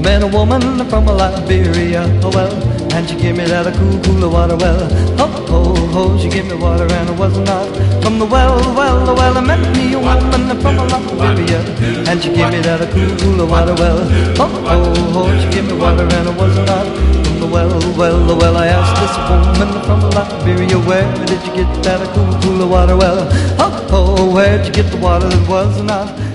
met a woman from Liberia, oh well, and she gave me that a cool, cooler water well. Oh, oh, oh, she gave me water and it wasn't hot from the well, well, well. I met me a woman from Liberia, and she gave me that a cool, cooler water well. Oh, oh, oh, she gave me water and it wasn't hot from the well, well, well. I asked this woman from Liberia, where did you get that a cool, cooler water well? Oh, oh, where'd you get the water that wasn't hot